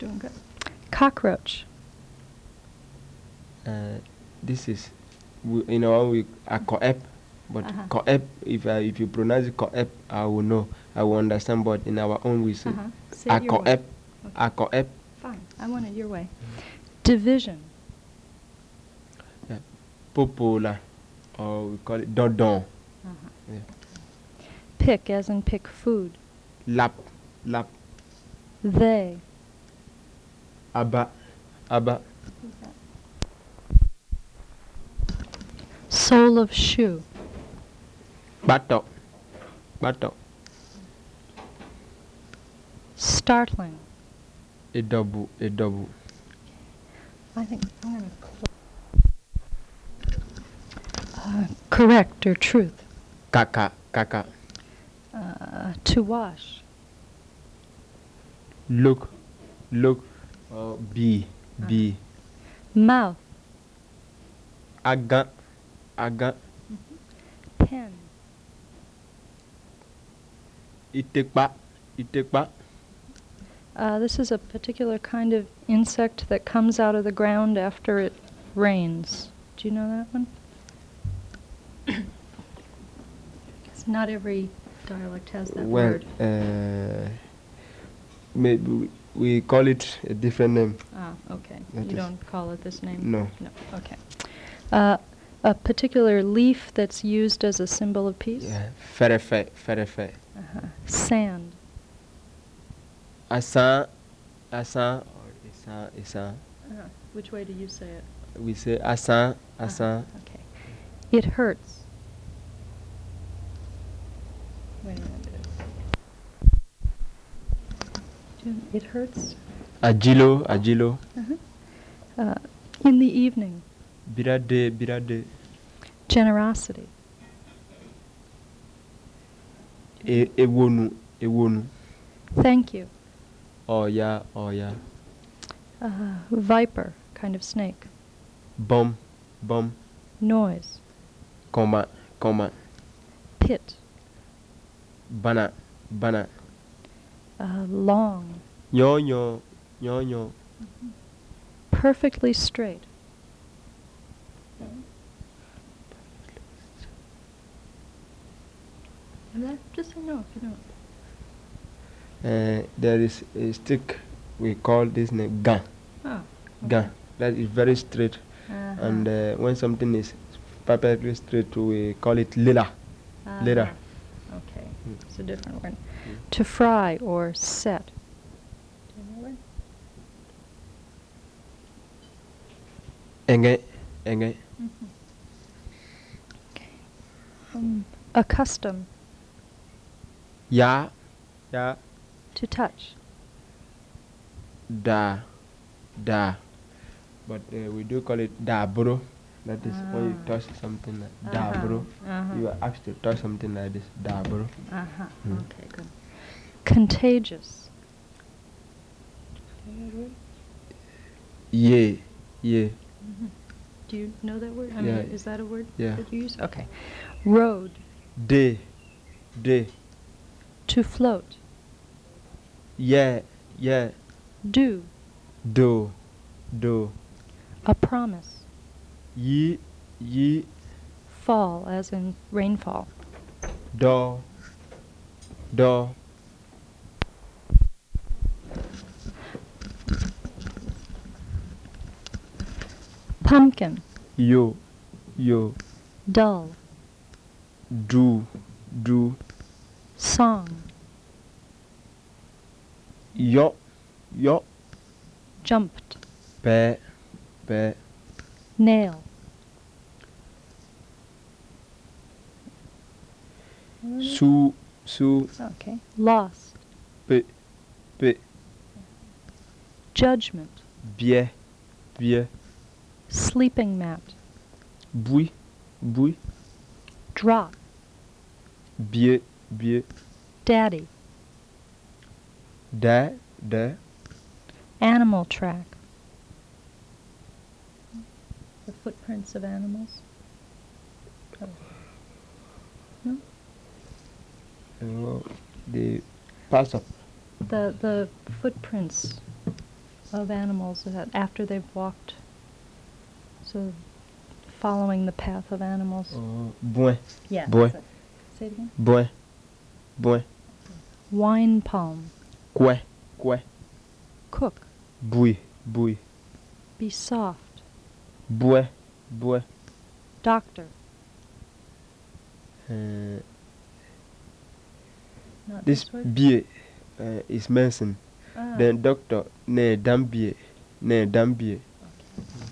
doing good. Cockroach. This is, we a coep, but coep. If you pronounce it coep, I will know. I will understand. But in our own, we say Say a it your way. coep, Okay. a coep. Fine. I want it your way. Division. Popola, or we call it dodon. Yeah. Pick, as in pick food. Lap. They. Aba. Sole of shoe. Bato. Startling. A double. I think I'm going to correct or truth. Kaka. To wash. Look. B. Mouth. Aga. Pen. Itekpa. This is a particular kind of insect that comes out of the ground after it rains. Do you know that one? Because not every dialect has that word. Maybe we call it a different name. Okay. That You don't call it this name? No. Okay. A particular leaf that's used as a symbol of peace? Yeah. Ferefe. Sand. Asan or Isan. Which way do you say it? We say asan. Okay. It hurts. Wait a minute. It hurts? Agilo. In the evening. Birade. Generosity. Ewonu. Thank you. Oya. Viper, kind of snake. Bum. Noise. Koma. Pit. Bana. Long. Nyonyo. Perfectly straight. Just say no if you don't. There is a stick we call this name gan. Gan. That is very straight. And when something is perfectly straight, we call it lila. Okay, it's a different word. To fry or set. Do you know that? Enge. Okay. A custom. Ya. To touch. Da. But we do call it da bro. That is when you touch something like da bro. You are asked to touch something like this. Da bro. Okay, good. Contagious. Yeah. Do you know that word? I Yeah. mean, is that a word Yeah. that you use? Okay. Road. Day. To float. Yeah. Do. Do. A promise. Ye. Fall, as in rainfall. Do. Pumpkin. Yo. Dull. Do. Song. Yo. Jumped. Pe. Nail. Su. Okay. Lost. Pe. Judgment. Bien. Sleeping mat. Bui. Drop. Bien. Daddy. Da. Animal track. The footprints of animals. No? The pass up. The footprints of animals that after they've walked, so following the path of animals. Boin. Yeah. Boin. that's it. Say it again. Boin. Boin. Wine palm. Kwe. Kwe. Cook. Bouille. Bouille. Be soft. Boué. Boué. Doctor. Not This this way? bie is medicine. Ah. Then doctor ne dambie. Ne dambie. Okay.